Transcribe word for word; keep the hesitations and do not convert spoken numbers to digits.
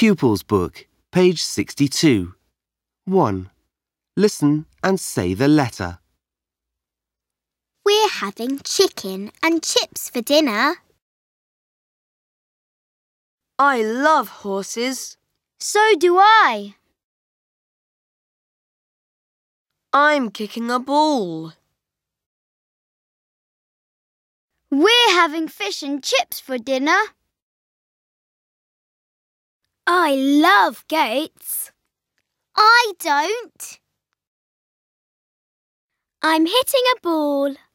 Pupils Book, page sixty-two. one. Listen and say the letter. We're having chicken and chips for dinner. I love horses. So do I. I'm kicking a ball. We're having fish and chips for dinner. I love goats. I don't. I'm hitting a ball.